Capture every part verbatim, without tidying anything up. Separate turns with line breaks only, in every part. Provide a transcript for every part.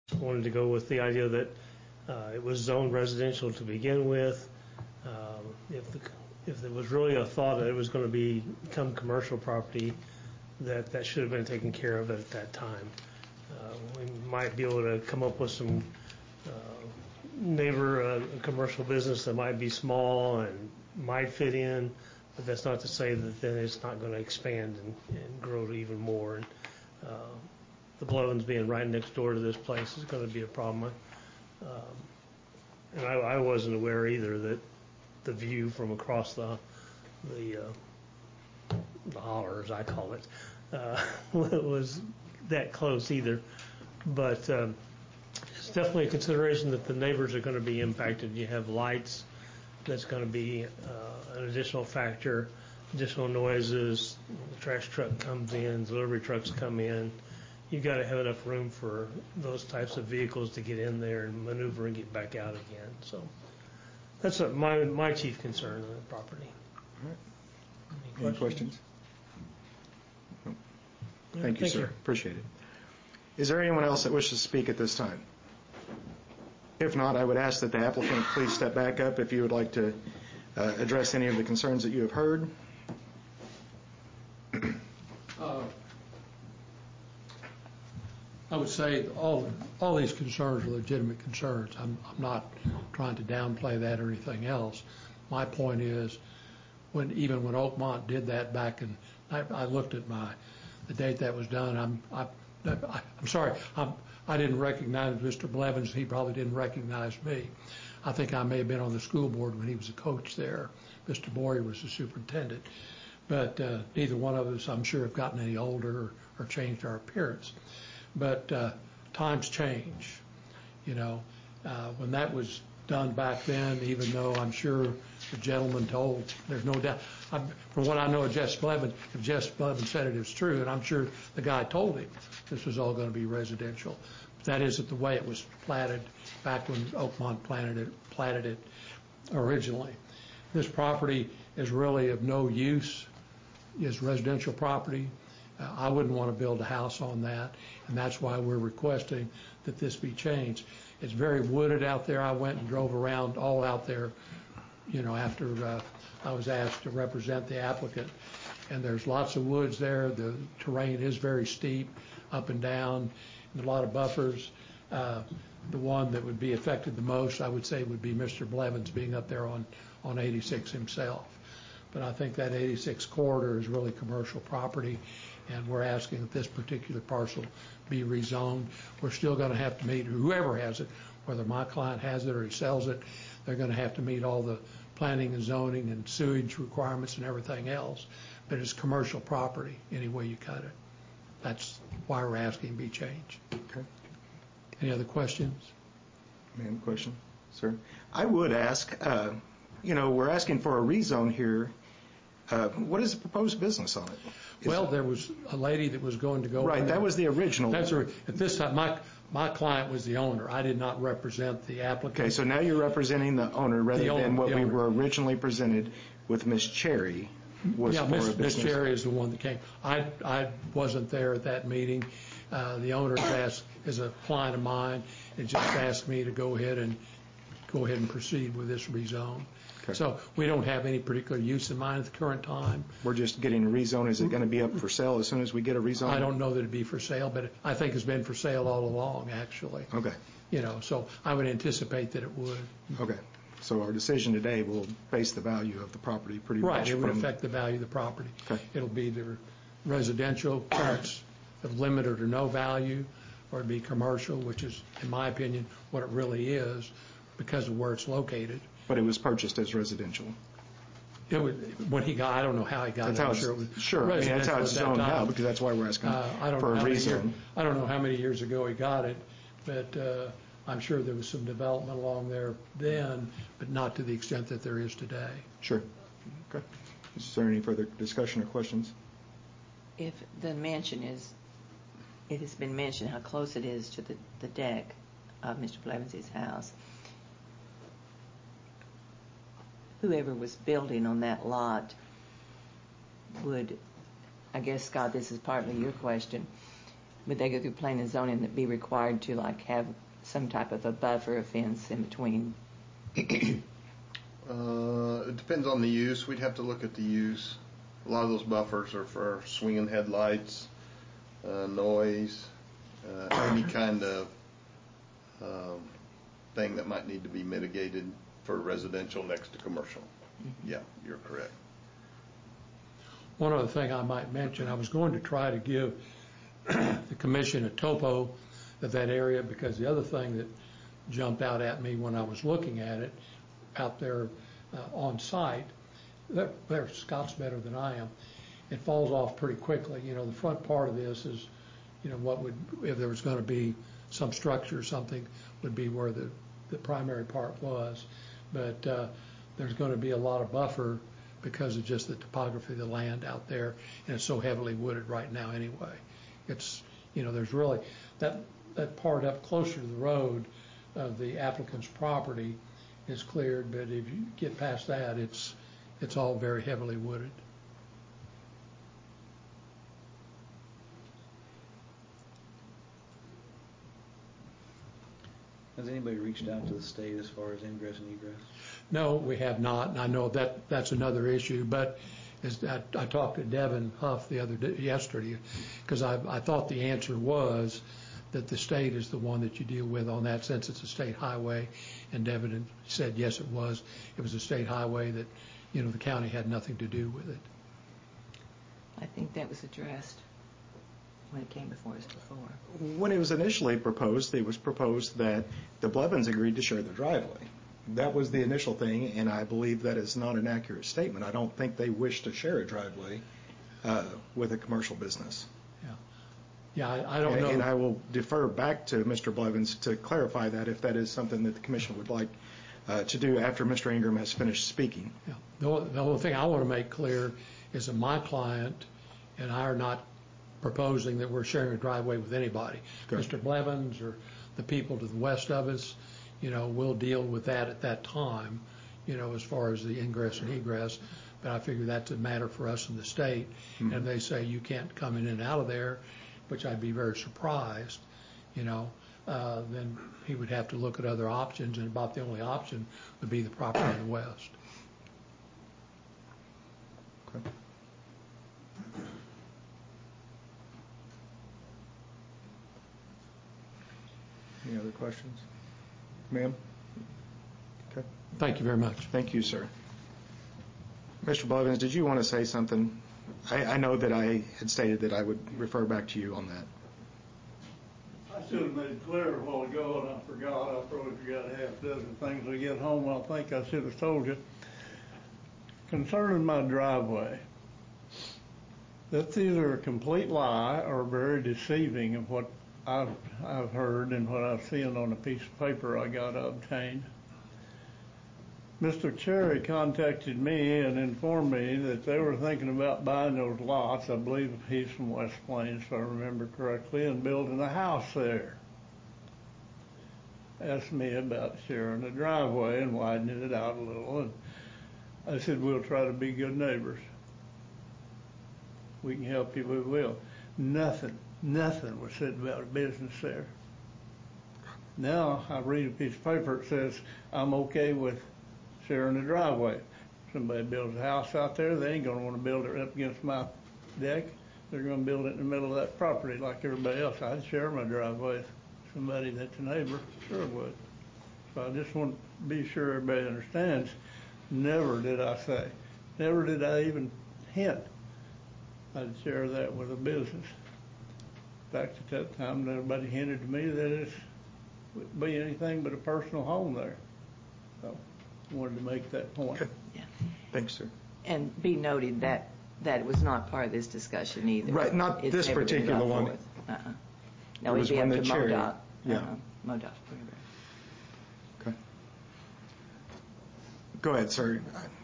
wanted to go with the idea that uh, it was zoned residential to begin with. Um, if the, if there was really a thought that it was going to be become commercial property, that that should have been taken care of at that time. Uh, we might be able to come up with some uh, neighbor uh, commercial business that might be small and might fit in, but that's not to say that then it's not going to expand and, and grow to even more. And, uh, the Blevins being right next door to this place is going to be a problem. Um, and I, I wasn't aware either that the view from across the the, uh, the holler, as I call it, uh, was that close either. But um, it's definitely a consideration that the neighbors are going to be impacted. You have lights, that's going to be uh, an additional factor, additional noises. The trash truck comes in, delivery trucks come in. You've got to have enough room for those types of vehicles to get in there and maneuver and get back out again. So that's a, my my chief concern on the property.
All right.
Any
Any
questions?
questions? No.
Yeah,
Thank you,
thank
sir.
you.
Appreciate it. Is there anyone else that wishes to speak at this time? If not, I would ask that the applicant please step back up if you would like to uh, address any of the concerns that you have heard.
Uh, I would say all all these concerns are legitimate concerns. I'm, I'm not trying to downplay that or anything else. My point is, when even when Oakmont did that back in, I, I looked at my the date that was done. I'm I, I, I'm sorry. I'm, I didn't recognize Mister Blevins. He probably didn't recognize me. I think I may have been on the school board when he was a coach there. Mister Boyer was the superintendent. But uh, neither one of us, I'm sure, have gotten any older or, or changed our appearance. But uh, times change, you know. Uh, when that was done back then, even though I'm sure the gentleman told, there's no doubt, I'm, from what I know of Jess Blevins, if Jess Blevins said it, it's true, and I'm sure the guy told him this was all going to be residential. But that isn't the way it was platted back when Oakmont planted it, platted it originally. This property is really of no use, is residential property. Uh, I wouldn't want to build a house on that, and that's why we're requesting that this be changed. It's very wooded out there. I went and drove around all out there, you know, after uh, I was asked to represent the applicant. And there's lots of woods there. The terrain is very steep, up and down, and a lot of buffers. Uh, the one that would be affected the most, I would say, would be Mister Blevins being up there on, on eighty-six himself. But I think that eighty-six corridor is really commercial property, and we're asking that this particular parcel be rezoned. We're still going to have to meet, whoever has it, whether my client has it or he sells it, they're going to have to meet all the planning and zoning and sewage requirements and everything else. But it's commercial property any way you cut it. That's why we're asking be changed.
Okay.
Any other questions?
Ma'am, question, sir? I would ask, uh, you know, we're asking for a rezone here. Uh, what is the proposed business on it? Is
Well,
it,
there was a lady that was going to go.
Right, that was the original.
That's a, at this time, my my client was the owner. I did not represent the applicant.
Okay, so now you're representing the owner rather
The owner,
than what
the
we
owner.
were originally presented with Miss Cherry. Was
Yeah,
for
Miss
a
Miss
business.
Cherry is the one that came. I I wasn't there at that meeting. Uh, the owner asked, is a client of mine, and just asked me to go ahead and go ahead and proceed with this rezone.
Okay.
So we don't have any particular use in mind at the current time.
We're just getting a rezone. Is it going to be up for sale as soon as we get a rezone?
I don't know that it'd be for sale, but I think it's been for sale all along, actually.
Okay.
You know, so I would anticipate that it would.
Okay. So our decision today will base the value of the property pretty
Right,
much
it would
from-
affect the value of the property.
Okay.
It'll be either residential, parts of limited or no value, or it'd be commercial, which is, in my opinion, what it really is because of where it's located.
But it was purchased as residential.
It would, when he got, I don't know how he got
That's
it.
how
I'm
it's,
sure it was
sure. I mean, that's how it's
residential at
zoned
that
now
time.
because that's why we're asking
Uh, I don't
for
know
a
how many year-
rezone.
I don't know how many years ago he got it, but uh, I'm sure there was some development along there then, but not to the extent that there is today.
Sure. Okay. Is there any further discussion or questions?
If the mansion is, it has been mentioned how close it is to the, the deck of Mister Blevins' house. Whoever was building on that lot would, I guess, Scott, this is partly your question, would they go through planning and zoning that be required to like have some type of a buffer, a fence in between?
Uh, it depends on the use. We'd have to look at the use. A lot of those buffers are for swinging headlights, uh, noise, uh, any kind of um, thing that might need to be mitigated for residential next to commercial. Mm-hmm. Yeah, you're correct.
One other thing I might mention, I was going to try to give the commission a topo of that area, because the other thing that jumped out at me when I was looking at it out there uh, on site, there, there, Scott's better than I am, it falls off pretty quickly. You know, the front part of this is, you know, what would, if there was going to be some structure or something, would be where the, the primary part was. But uh, there's going to be a lot of buffer because of just the topography of the land out there, and it's so heavily wooded right now anyway. It's, you know, there's really, that, that part up closer to the road of the applicant's property is cleared, but if you get past that, it's, it's all very heavily wooded.
Has anybody reached out to the state as far as ingress and egress?
No, we have not, and I know that that's another issue, but as I, I talked to Devin Huff the other day, yesterday, because I, I thought the answer was that the state is the one that you deal with on that, since it's a state highway, and Devin said yes, it was. It was a state highway that, you know, the county had nothing to do with it.
I think that was addressed when it came before us before.
When it was initially proposed, it was proposed that the Blevins agreed to share the driveway. That was the initial thing, and I believe that is not an accurate statement. I don't think they wish to share a driveway uh, with a commercial business.
Yeah, yeah, I, I don't
and,
know.
And I will defer back to Mister Blevins to clarify that, if that is something that the commission would like uh, to do after Mister Ingram has finished speaking.
Yeah. The, only, the only thing I want to make clear is that my client and I are not proposing that we're sharing a driveway with anybody.
Good.
Mister Blevins or the people to the west of us, you know, we'll deal with that at that time, you know, as far as the ingress and egress. But I figure that's a matter for us in the state. Mm-hmm. And if they say you can't come in and out of there, which I'd be very surprised, you know, uh, then he would have to look at other options, and about the only option would be the property in the west.
Okay. Any other questions? Ma'am? Okay.
Thank you very much.
Thank you, sir. Mister Blevins, did you want to say something? I, I know that I had stated that I would refer back to you on that.
I should have made it clear a while ago, and I forgot. I probably forgot a half dozen things. When I get home, I think I should have told you. Concerning my driveway, that's either a complete lie or very deceiving of what I've, I've heard and what I've seen on a piece of paper I got obtained. Mister Cherry contacted me and informed me that they were thinking about buying those lots. I believe he's from West Plains, if I remember correctly, and building a house there. Asked me about sharing the driveway and widening it out a little, and I said, we'll try to be good neighbors. We can help you, we will. Nothing, nothing was said about a business there. Now I read a piece of paper that says I'm okay with sharing the driveway. Somebody builds a house out there, they ain't gonna wanna build it up against my deck. They're gonna build it in the middle of that property like everybody else. I'd share my driveway with somebody that's a neighbor, sure would. So I just want to be sure everybody understands, never did I say, never did I even hint I'd share that with a business. In fact, at that time, nobody hinted to me that it would be anything but a personal home there. So I wanted to make that point.
Okay.
Yeah.
Thanks, sir.
And be noted that that was not part of this discussion either.
Right, not
It's
this
never been
particular
brought
one.
forth. Uh-uh. No,
It
it'd
was
be
when
up
the
to
Cherry-
MoDOT.
yeah.
Uh-uh. MoDOT.
Okay. Go ahead, sir.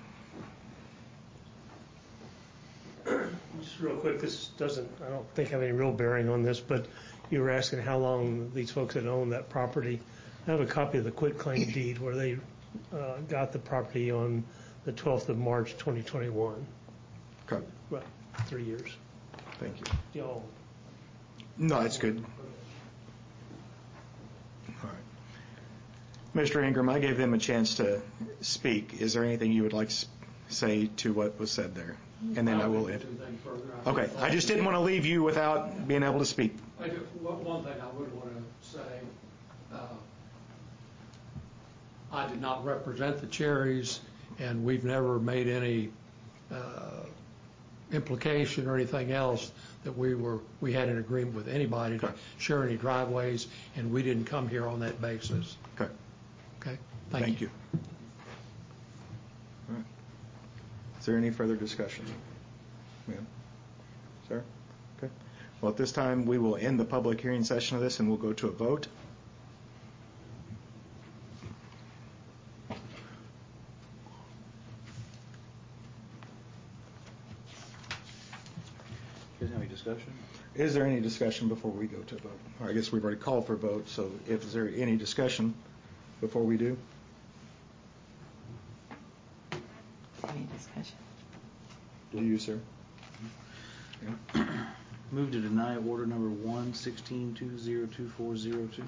Just real quick, this doesn't, I don't think have any real bearing on this, but you were asking how long these folks had owned that property. I have a copy of the quitclaim deed where they uh, got the property on the twelfth of March, twenty twenty-one.
Okay.
Well, three years.
Thank you.
Y'all,
No, that's good. All right. Mister Ingram, I gave them a chance to speak. Is there anything you would like to say to what was said there? And then I will end. Okay, I just didn't want to leave you without being able to speak.
I do, one thing I would want to say, uh, I did not represent the Cherries, and we've never made any uh, implication or anything else that we were we had an agreement with anybody to
Okay.
share any driveways, and we didn't come here on that basis.
Okay.
Okay? Thank,
Thank you. All right. Is there any further discussion? Ma'am? Sir? Okay. Well, at this time, we will end the public hearing session of this, and we'll go to a vote.
You guys have any discussion?
Is there any discussion before we go to a vote? Or I guess we've already called for a vote, so if is there any discussion before we do?
Any discussion?
Do you, sir?
Move to deny order number one sixteen two zero two four zero two.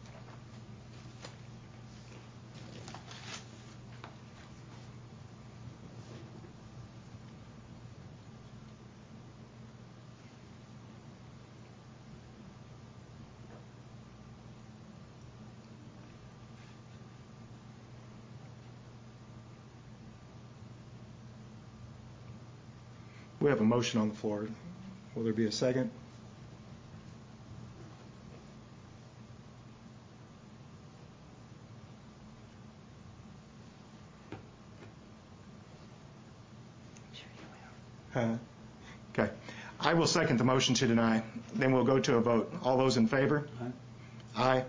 We have a motion on the floor. Will there be a second? Uh, Okay. I will second the motion to deny. Then we'll go to a vote. All those in favor?
Aye.
Aye.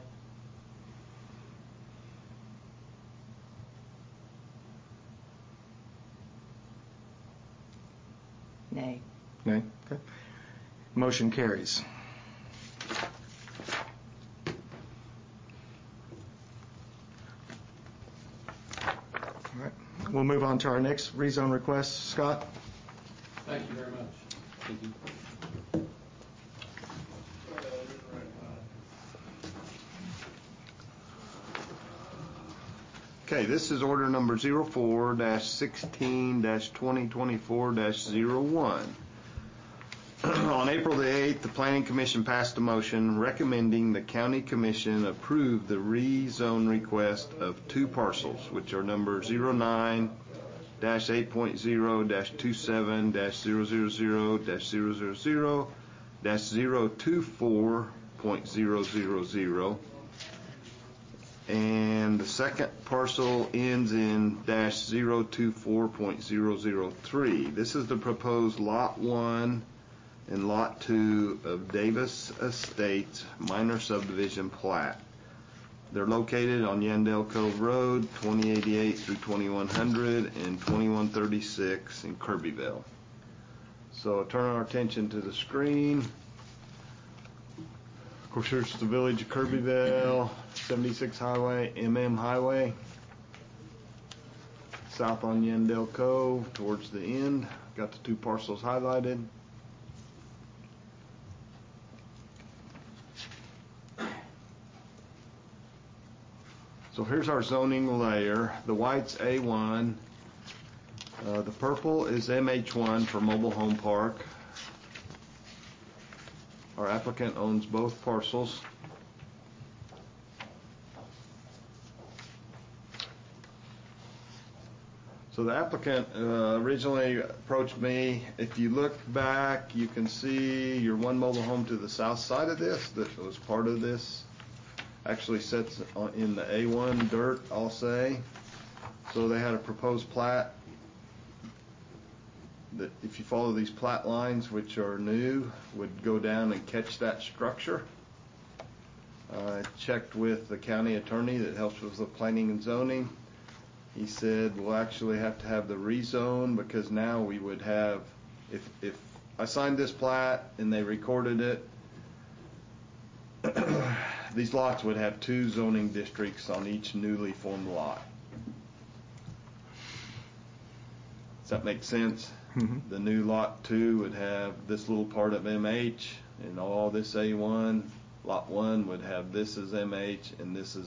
Nay.
Nay? Okay. Motion carries. All right. We'll move on to our next rezone request. Scott?
Thank you very much.
Thank you.
Okay, this is order number zero four sixteen twenty twenty-four zero one. On April the eighth, the Planning Commission passed a motion recommending the County Commission approve the rezone request of two parcels, which are number zero nine eight point zero twenty-seven zero zero zero zero zero zero zero two four point zero zero zero. And the second parcel ends in dash zero two four point zero zero three. This is the proposed lot one and lot two of Davis Estates minor subdivision plat. They're located on Yandell Cove Road, twenty eighty-eight through twenty-one hundred and twenty-one thirty-six in Kirbyville. So turn our attention to the screen. Of course, here's the village of Kirbyville, seventy-six Highway, M M Highway, south on Yandell Cove, towards the end. Got the two parcels highlighted. So here's our zoning layer. The white's A one. Uh, the purple is M H one for mobile home park. Our applicant owns both parcels. So the applicant uh, originally approached me. If you look back, you can see your one mobile home to the south side of this that was part of this. Actually sits on, in the A one dirt, I'll say. So they had a proposed plat that, if you follow these plat lines, which are new, would go down and catch that structure. I checked with the county attorney that helps with the planning and zoning. He said we'll actually have to have the rezone, because now we would have, if if I signed this plat and they recorded it, these lots would have two zoning districts on each newly formed lot. Does that make sense?
Mm-hmm.
The new lot two would have this little part of M H, and all this A one, lot one would have this as M H and this as